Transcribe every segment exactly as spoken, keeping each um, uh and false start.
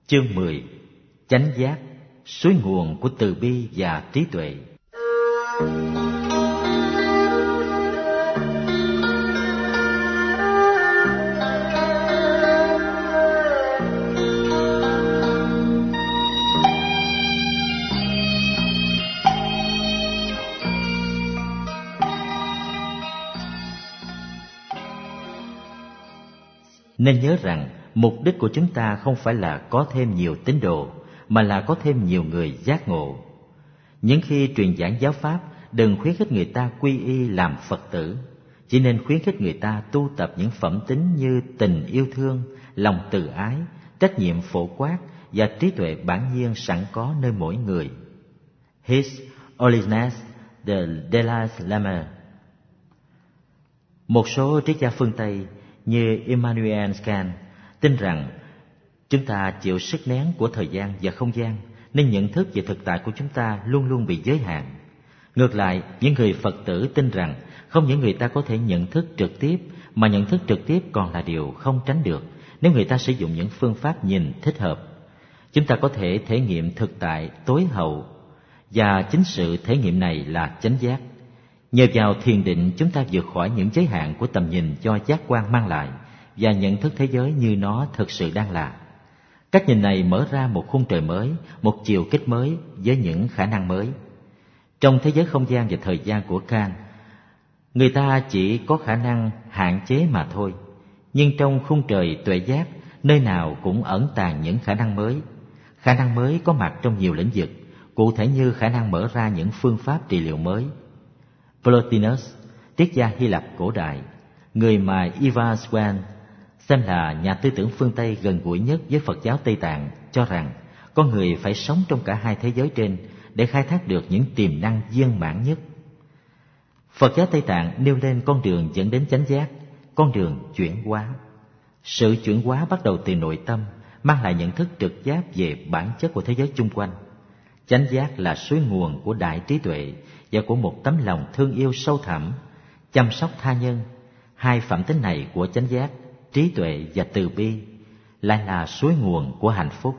Chương mười. Chánh giác, suối nguồn của từ bi và trí tuệ. Nên nhớ rằng mục đích của chúng ta không phải là có thêm nhiều tín đồ, mà là có thêm nhiều người giác ngộ. Những khi truyền giảng giáo pháp, đừng khuyến khích người ta quy y làm Phật tử, chỉ nên khuyến khích người ta tu tập những phẩm tính như tình yêu thương, lòng từ ái, trách nhiệm phổ quát và trí tuệ bản nhiên sẵn có nơi mỗi người. His Holiness the Dalai Lama. Một số triết gia phương Tây như Immanuel Kant tin rằng chúng ta chịu sức nén của thời gian và không gian, nên nhận thức về thực tại của chúng ta luôn luôn bị giới hạn. Ngược lại, những người Phật tử tin rằng không những người ta có thể nhận thức trực tiếp, mà nhận thức trực tiếp còn là điều không tránh được nếu người ta sử dụng những phương pháp nhìn thích hợp. Chúng ta có thể thể nghiệm thực tại tối hậu, và chính sự thể nghiệm này là chánh giác. Nhờ vào thiền định, chúng ta vượt khỏi những giới hạn của tầm nhìn do giác quan mang lại và nhận thức thế giới như nó thực sự đang là. Cách nhìn này mở ra một khung trời mới, một chiều kích mới với những khả năng mới. Trong thế giới không gian và thời gian của Kant, người ta chỉ có khả năng hạn chế mà thôi. Nhưng trong khung trời tuệ giác, nơi nào cũng ẩn tàng những khả năng mới. Khả năng mới có mặt trong nhiều lĩnh vực, cụ thể như khả năng mở ra những phương pháp trị liệu mới. Plotinus, triết gia Hy Lạp cổ đại, người mà Ivan Swan xem là nhà tư tưởng phương Tây gần gũi nhất với Phật giáo Tây Tạng, cho rằng con người phải sống trong cả hai thế giới trên để khai thác được những tiềm năng viên mãn nhất. Phật giáo Tây Tạng nêu lên con đường dẫn đến chánh giác, con đường chuyển hóa. Sự chuyển hóa bắt đầu từ nội tâm, mang lại nhận thức trực giác về bản chất của thế giới chung quanh. Chánh giác là suối nguồn của đại trí tuệ và của một tấm lòng thương yêu sâu thẳm, chăm sóc tha nhân. Hai phẩm tính này của chánh giác, trí tuệ và từ bi, lại là suối nguồn của hạnh phúc.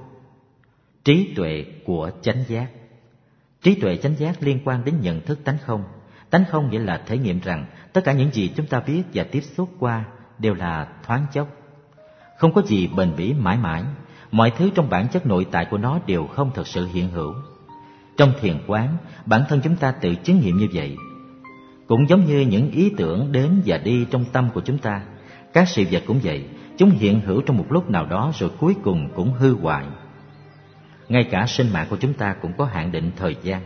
Trí tuệ của chánh giác. Trí tuệ chánh giác liên quan đến nhận thức tánh không. Tánh không nghĩa là thể nghiệm rằng tất cả những gì chúng ta biết và tiếp xúc qua đều là thoáng chốc. Không có gì bền bỉ mãi mãi, mọi thứ trong bản chất nội tại của nó đều không thực sự hiện hữu. Trong thiền quán, bản thân chúng ta tự chứng nghiệm như vậy. Cũng giống như những ý tưởng đến và đi trong tâm của chúng ta, các sự vật cũng vậy, chúng hiện hữu trong một lúc nào đó rồi cuối cùng cũng hư hoại. Ngay cả sinh mạng của chúng ta cũng có hạn định thời gian.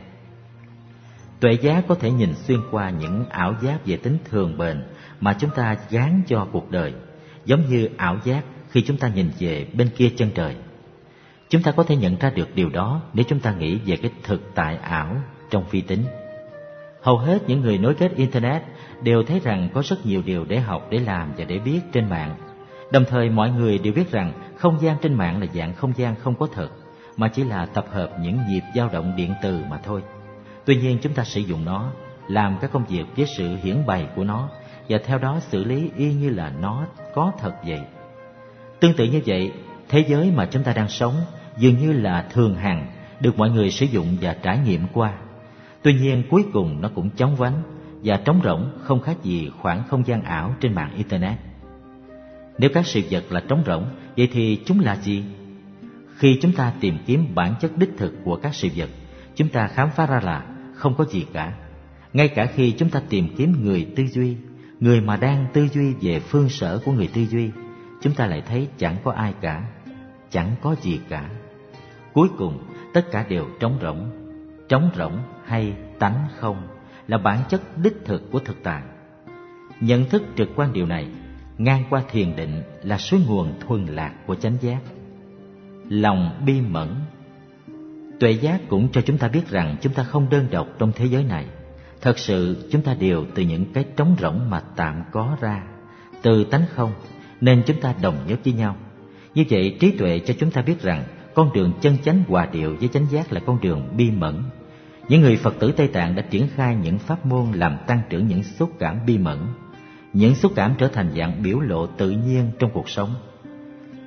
Tuệ giác có thể nhìn xuyên qua những ảo giác về tính thường bền mà chúng ta gán cho cuộc đời, giống như ảo giác khi chúng ta nhìn về bên kia chân trời. Chúng ta có thể nhận ra được điều đó nếu chúng ta nghĩ về cái thực tại ảo trong phi tính. Hầu hết những người nối kết Internet đều thấy rằng có rất nhiều điều để học, để làm và để biết trên mạng. Đồng thời mọi người đều biết rằng không gian trên mạng là dạng không gian không có thật, mà chỉ là tập hợp những nhịp dao động điện từ mà thôi. Tuy nhiên chúng ta sử dụng nó, làm các công việc với sự hiển bày của nó, và theo đó xử lý y như là nó có thật vậy. Tương tự như vậy, thế giới mà chúng ta đang sống dường như là thường hằng, được mọi người sử dụng và trải nghiệm qua. Tuy nhiên cuối cùng nó cũng chóng vánh và trống rỗng, không khác gì khoảng không gian ảo trên mạng Internet. Nếu các sự vật là trống rỗng, vậy thì chúng là gì? Khi chúng ta tìm kiếm bản chất đích thực của các sự vật, chúng ta khám phá ra là không có gì cả. Ngay cả khi chúng ta tìm kiếm người tư duy, người mà đang tư duy về phương sở của người tư duy, chúng ta lại thấy chẳng có ai cả, chẳng có gì cả. Cuối cùng tất cả đều trống rỗng. Trống rỗng hay tánh không là bản chất đích thực của thực tại. Nhận thức trực quan điều này, ngang qua thiền định, là suối nguồn thuần lạc của chánh giác. Lòng bi mẫn. Tuệ giác cũng cho chúng ta biết rằng chúng ta không đơn độc trong thế giới này. Thật sự chúng ta đều từ những cái trống rỗng mà tạm có ra, từ tánh không, nên chúng ta đồng nhất với nhau. Như vậy trí tuệ cho chúng ta biết rằng con đường chân chánh hòa điệu với chánh giác là con đường bi mẫn. Những người Phật tử Tây Tạng đã triển khai những pháp môn làm tăng trưởng những xúc cảm bi mẫn. Những xúc cảm trở thành dạng biểu lộ tự nhiên trong cuộc sống.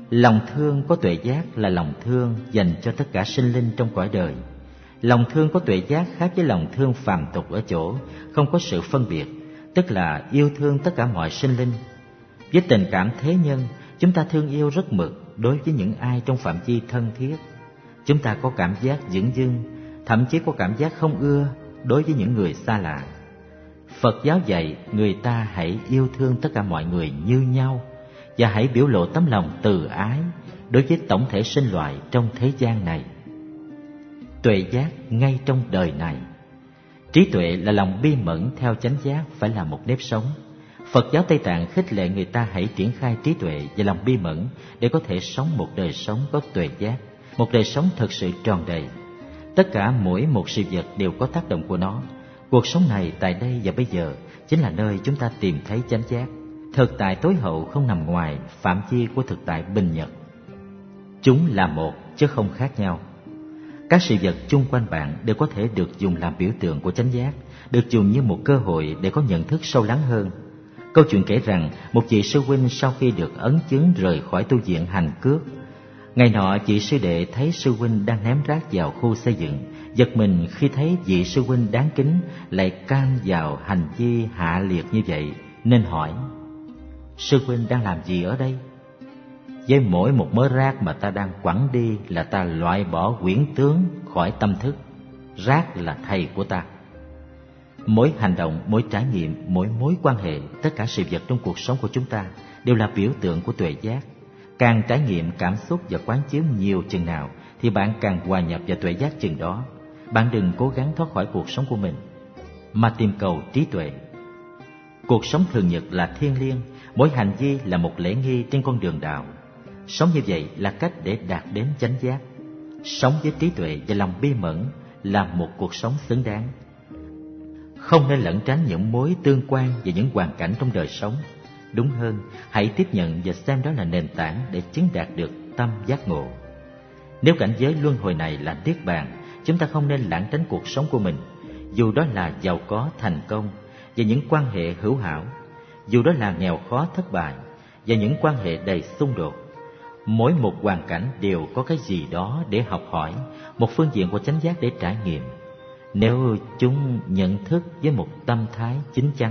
Lòng thương có tuệ giác là lòng thương dành cho tất cả sinh linh trong cõi đời. Lòng thương có tuệ giác khác với lòng thương phàm tục ở chỗ không có sự phân biệt, tức là yêu thương tất cả mọi sinh linh. Với tình cảm thế nhân, chúng ta thương yêu rất mực đối với những ai trong phạm vi thân thiết. Chúng ta có cảm giác dửng dưng, thậm chí có cảm giác không ưa đối với những người xa lạ. Phật giáo dạy người ta hãy yêu thương tất cả mọi người như nhau và hãy biểu lộ tấm lòng từ ái đối với tổng thể sinh loại trong thế gian này. Tuệ giác ngay trong đời này. Trí tuệ là lòng bi mẫn theo chánh giác, phải là một nếp sống. Phật giáo Tây Tạng khích lệ người ta hãy triển khai trí tuệ và lòng bi mẫn để có thể sống một đời sống có tuệ giác, một đời sống thực sự tròn đầy. Tất cả mỗi một sự vật đều có tác động của nó. Cuộc sống này tại đây và bây giờ chính là nơi chúng ta tìm thấy chánh giác. Thực tại tối hậu không nằm ngoài phạm vi của thực tại bình nhật. Chúng là một chứ không khác nhau. Các sự vật chung quanh bạn đều có thể được dùng làm biểu tượng của chánh giác, được dùng như một cơ hội để có nhận thức sâu lắng hơn. Câu chuyện kể rằng một vị sư huynh sau khi được ấn chứng rời khỏi tu viện hành cước. Ngày nọ vị sư đệ thấy sư huynh đang ném rác vào khu xây dựng, giật mình khi thấy vị sư huynh đáng kính lại can vào hành vi hạ liệt như vậy, nên hỏi: sư huynh đang làm gì ở đây? Với mỗi một mớ rác mà ta đang quẳng đi là ta loại bỏ quyển tướng khỏi tâm thức. Rác là thầy của ta. Mỗi hành động, mỗi trải nghiệm, mỗi mối quan hệ, tất cả sự vật trong cuộc sống của chúng ta đều là biểu tượng của tuệ giác. Càng trải nghiệm cảm xúc và quán chiếu nhiều chừng nào thì bạn càng hòa nhập vào tuệ giác chừng đó. Bạn đừng cố gắng thoát khỏi cuộc sống của mình, mà tìm cầu trí tuệ. Cuộc sống thường nhật là thiêng liêng, mỗi hành vi là một lễ nghi trên con đường đạo. Sống như vậy là cách để đạt đến chánh giác. Sống với trí tuệ và lòng bi mẫn là một cuộc sống xứng đáng. Không nên lẩn tránh những mối tương quan và những hoàn cảnh trong đời sống. Đúng hơn, hãy tiếp nhận và xem đó là nền tảng để chứng đạt được tâm giác ngộ. Nếu cảnh giới luân hồi này là niết bàn, chúng ta không nên lảng tránh cuộc sống của mình, dù đó là giàu có, thành công và những quan hệ hữu hảo, dù đó là nghèo khó, thất bại và những quan hệ đầy xung đột. Mỗi một hoàn cảnh đều có cái gì đó để học hỏi, một phương diện của chánh giác để trải nghiệm, nếu chúng nhận thức với một tâm thái chính chắn.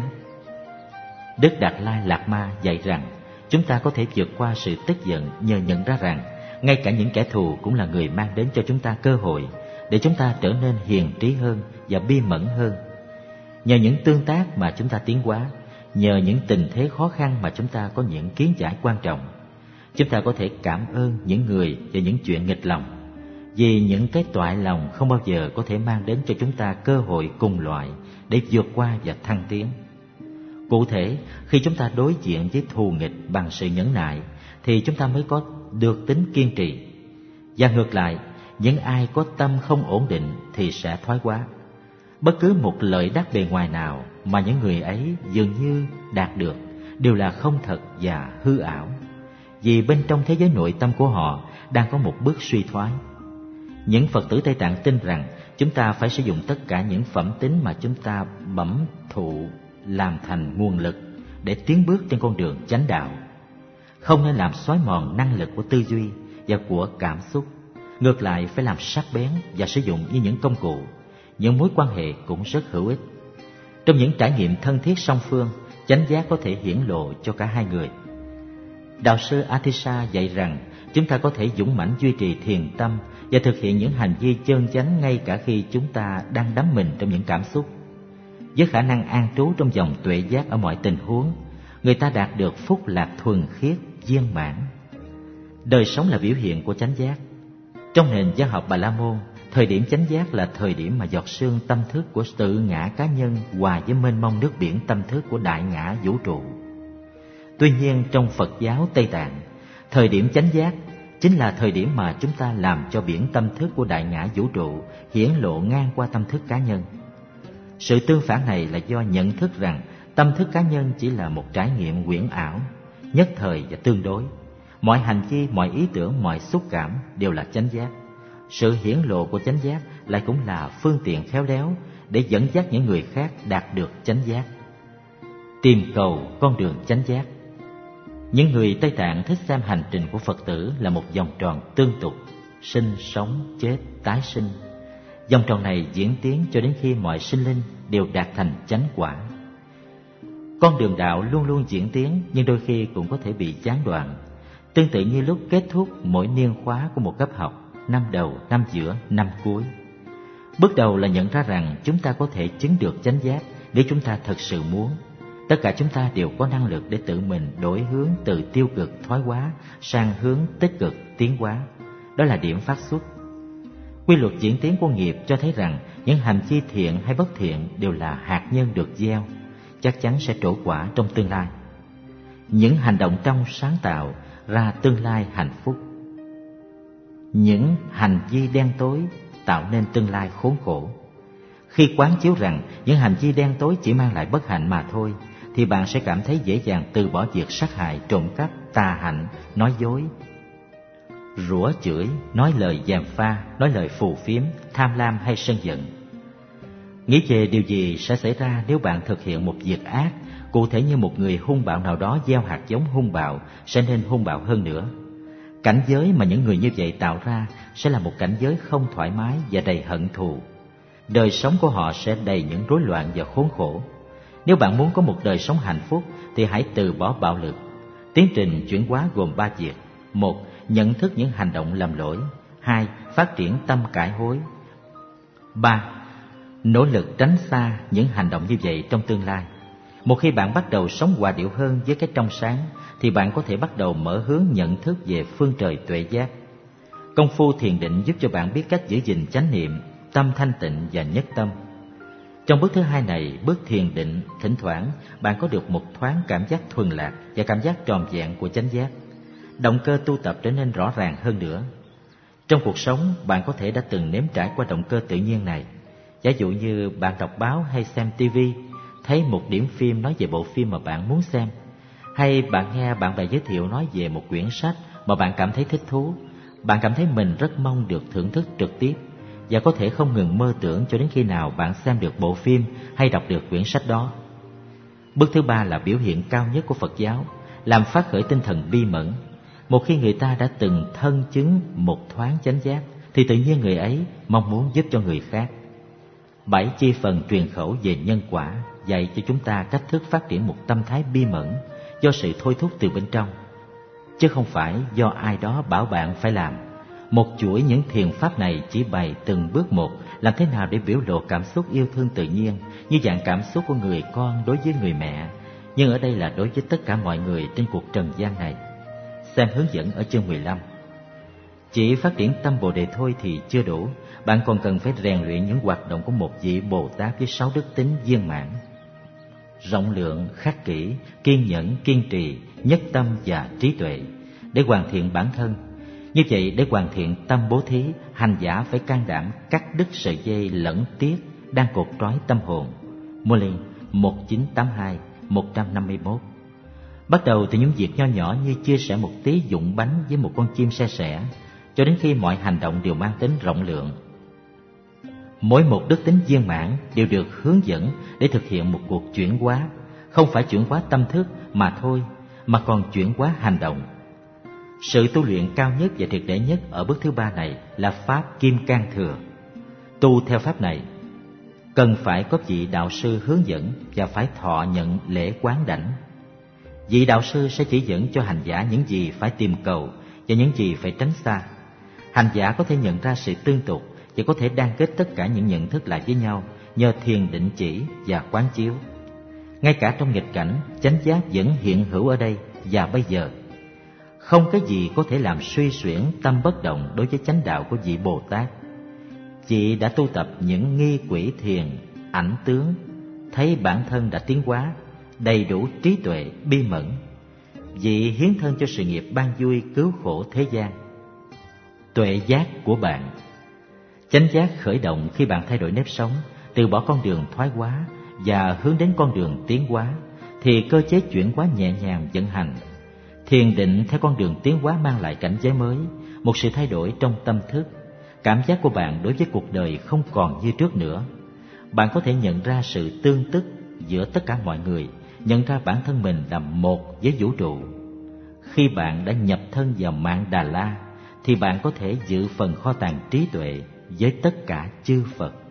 Đức Đạt Lai Lạt Ma dạy rằng chúng ta có thể vượt qua sự tức giận nhờ nhận ra rằng ngay cả những kẻ thù cũng là người mang đến cho chúng ta cơ hội để chúng ta trở nên hiền trí hơn và bi mẫn hơn. Nhờ những tương tác mà chúng ta tiến hóa, nhờ những tình thế khó khăn mà chúng ta có những kiến giải quan trọng. Chúng ta có thể cảm ơn những người và những chuyện nghịch lòng, vì những cái toại lòng không bao giờ có thể mang đến cho chúng ta cơ hội cùng loại để vượt qua và thăng tiến. Cụ thể, khi chúng ta đối diện với thù nghịch bằng sự nhẫn nại, thì chúng ta mới có được tính kiên trì. Và ngược lại, những ai có tâm không ổn định thì sẽ thoái hóa. Bất cứ một lợi đắc bề ngoài nào mà những người ấy dường như đạt được đều là không thật và hư ảo, vì bên trong thế giới nội tâm của họ đang có một bước suy thoái. Những Phật tử Tây Tạng tin rằng chúng ta phải sử dụng tất cả những phẩm tính mà chúng ta bẩm thụ làm thành nguồn lực để tiến bước trên con đường chánh đạo. Không nên làm xói mòn năng lực của tư duy và của cảm xúc. Ngược lại, phải làm sắc bén và sử dụng như những công cụ. Những mối quan hệ cũng rất hữu ích. Trong những trải nghiệm thân thiết song phương, chánh giác có thể hiển lộ cho cả hai người. Đạo sư Atisha dạy rằng chúng ta có thể dũng mãnh duy trì thiền tâm và thực hiện những hành vi chân chánh ngay cả khi chúng ta đang đắm mình trong những cảm xúc. Với khả năng an trú trong dòng tuệ giác ở mọi tình huống, người ta đạt được phúc lạc thuần khiết, viên mãn. Đời sống là biểu hiện của chánh giác. Trong nền giáo học Bà La Môn, thời điểm chánh giác là thời điểm mà giọt sương tâm thức của tự ngã cá nhân hòa với mênh mông nước biển tâm thức của đại ngã vũ trụ. Tuy nhiên, trong Phật giáo Tây Tạng, thời điểm chánh giác chính là thời điểm mà chúng ta làm cho biển tâm thức của đại ngã vũ trụ hiển lộ ngang qua tâm thức cá nhân. Sự tương phản này là do nhận thức rằng tâm thức cá nhân chỉ là một trải nghiệm huyễn ảo, nhất thời và tương đối. Mọi hành vi, mọi ý tưởng, mọi xúc cảm đều là chánh giác. Sự hiển lộ của chánh giác lại cũng là phương tiện khéo léo để dẫn dắt những người khác đạt được chánh giác. Tìm cầu con đường chánh giác. Những người Tây Tạng thích xem hành trình của Phật tử là một vòng tròn tương tục, sinh, sống, chết, tái sinh. Vòng tròn này diễn tiến cho đến khi mọi sinh linh đều đạt thành chánh quả. Con đường đạo luôn luôn diễn tiến, nhưng đôi khi cũng có thể bị gián đoạn. Tương tự như lúc kết thúc mỗi niên khóa của một cấp học, năm đầu, năm giữa, năm cuối. Bước đầu là nhận ra rằng chúng ta có thể chứng được chánh giác nếu chúng ta thật sự muốn. Tất cả chúng ta đều có năng lực để tự mình đổi hướng từ tiêu cực thoái hóa sang hướng tích cực tiến hóa. Đó là điểm phát xuất. Quy luật diễn tiến của nghiệp cho thấy rằng những hành vi thiện hay bất thiện đều là hạt nhân được gieo, chắc chắn sẽ trổ quả trong tương lai. Những hành động trong sáng tạo ra tương lai hạnh phúc. Những hành vi đen tối tạo nên tương lai khốn khổ. Khi quán chiếu rằng những hành vi đen tối chỉ mang lại bất hạnh mà thôi, thì bạn sẽ cảm thấy dễ dàng từ bỏ việc sát hại, trộm cắp, tà hạnh, nói dối, rủa chửi, nói lời gièm pha, nói lời phù phiếm, tham lam hay sân giận. Nghĩ về điều gì sẽ xảy ra nếu bạn thực hiện một việc ác, cụ thể như một người hung bạo nào đó gieo hạt giống hung bạo sẽ nên hung bạo hơn nữa. Cảnh giới mà những người như vậy tạo ra sẽ là một cảnh giới không thoải mái và đầy hận thù. Đời sống của họ sẽ đầy những rối loạn và khốn khổ. Nếu bạn muốn có một đời sống hạnh phúc thì hãy từ bỏ bạo lực. Tiến trình chuyển hóa gồm ba việc. Một, nhận thức những hành động lầm lỗi. Hai, phát triển tâm cải hối. Ba, nỗ lực tránh xa những hành động như vậy trong tương lai. Một khi bạn bắt đầu sống hòa điệu hơn với cái trong sáng, thì bạn có thể bắt đầu mở hướng nhận thức về phương trời tuệ giác. Công phu thiền định giúp cho bạn biết cách giữ gìn chánh niệm, tâm thanh tịnh và nhất tâm. Trong bước thứ hai này, bước thiền định, thỉnh thoảng bạn có được một thoáng cảm giác thuần lạc và cảm giác tròn vẹn của chánh giác. Động cơ tu tập trở nên rõ ràng hơn nữa. Trong cuộc sống, bạn có thể đã từng nếm trải qua động cơ tự nhiên này. Giả dụ như bạn đọc báo hay xem tivi, thấy một điểm phim nói về bộ phim mà bạn muốn xem, hay bạn nghe bạn bè giới thiệu nói về một quyển sách mà bạn cảm thấy thích thú. Bạn cảm thấy mình rất mong được thưởng thức trực tiếp và có thể không ngừng mơ tưởng cho đến khi nào bạn xem được bộ phim hay đọc được quyển sách đó. Bước thứ ba là biểu hiện cao nhất của Phật giáo, làm phát khởi tinh thần bi mẫn. Một khi người ta đã từng thân chứng một thoáng chánh giác, thì tự nhiên người ấy mong muốn giúp cho người khác. Bảy chi phần truyền khẩu về nhân quả dạy cho chúng ta cách thức phát triển một tâm thái bi mẫn do sự thôi thúc từ bên trong, chứ không phải do ai đó bảo bạn phải làm. Một chuỗi những thiền pháp này chỉ bày từng bước một làm thế nào để biểu lộ cảm xúc yêu thương tự nhiên, như dạng cảm xúc của người con đối với người mẹ, nhưng ở đây là đối với tất cả mọi người trên cuộc trần gian này. Xem hướng dẫn ở chương mười lăm. Chỉ phát triển tâm Bồ Đề thôi thì chưa đủ, bạn còn cần phải rèn luyện những hoạt động của một vị Bồ Tát với sáu đức tính viên mãn: rộng lượng, khắc kỷ, kiên nhẫn, kiên trì, nhất tâm và trí tuệ, để hoàn thiện bản thân. Như vậy, để hoàn thiện tâm bố thí, hành giả phải can đảm cắt đứt sợi dây lẫn tiếc đang cột trói tâm hồn. Molin một chín tám hai một năm mốt. Bắt đầu từ những việc nho nhỏ như chia sẻ một tí dụng bánh với một con chim se sẻ, cho đến khi mọi hành động đều mang tính rộng lượng. Mỗi một đức tính viên mãn đều được hướng dẫn để thực hiện một cuộc chuyển hóa, không phải chuyển hóa tâm thức mà thôi, mà còn chuyển hóa hành động. Sự tu luyện cao nhất và triệt để nhất ở bước thứ ba này là pháp Kim Cang Thừa. Tu theo pháp này cần phải có vị đạo sư hướng dẫn và phải thọ nhận lễ quán đảnh. Vị đạo sư sẽ chỉ dẫn cho hành giả những gì phải tìm cầu và những gì phải tránh xa. Hành giả có thể nhận ra sự tương tục và có thể đan kết tất cả những nhận thức lại với nhau nhờ thiền định chỉ và quán chiếu. Ngay cả trong nghịch cảnh, chánh giác vẫn hiện hữu ở đây và bây giờ. Không cái gì có thể làm suy xuyển tâm bất động đối với chánh đạo của vị Bồ Tát. Vị đã tu tập những nghi quỷ thiền, ảnh tướng, thấy bản thân đã tiến hóa, đầy đủ trí tuệ, bi mẫn. Vị hiến thân cho sự nghiệp ban vui cứu khổ thế gian. Tuệ giác của bạn. Chánh giác khởi động khi bạn thay đổi nếp sống, từ bỏ con đường thoái hóa và hướng đến con đường tiến hóa, thì cơ chế chuyển hóa nhẹ nhàng vận hành. Thiền định theo con đường tiến hóa mang lại cảnh giới mới, một sự thay đổi trong tâm thức. Cảm giác của bạn đối với cuộc đời không còn như trước nữa. Bạn có thể nhận ra sự tương tức giữa tất cả mọi người, nhận ra bản thân mình là một với vũ trụ. Khi bạn đã nhập thân vào mạng Đà La, thì bạn có thể giữ phần kho tàng trí tuệ với tất cả chư Phật.